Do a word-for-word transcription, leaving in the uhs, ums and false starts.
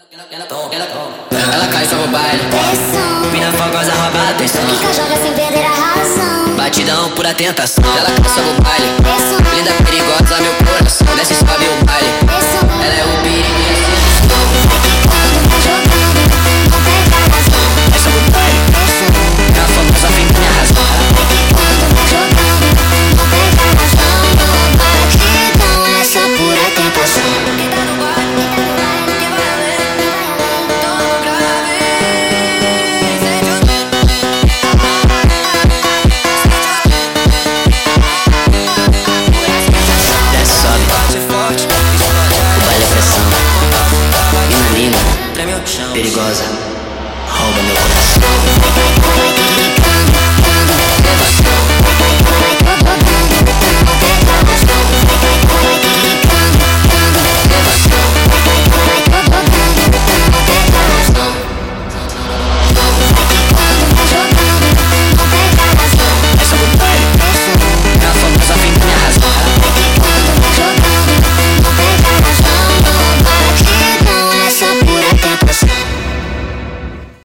Ela, ela cai só no baile. Mina fogosa rouba a atenção. Fica joga sem perder a razão. Batidão por tentação. Ela cai só no baile. Linda, perigosa, meu coração. Desce e sobe o baile. Ela é o perigo. Quando tá jogando, não pega a razão. É só no baile. Mina fogosa vem minha razão. Quando tá jogando, não pega a razão. Batidão, essa pura tentação. Quem tá no baile, quem vai além, toma grave. Desce, sobe. O baile é pressão. Mina linda, perigosa.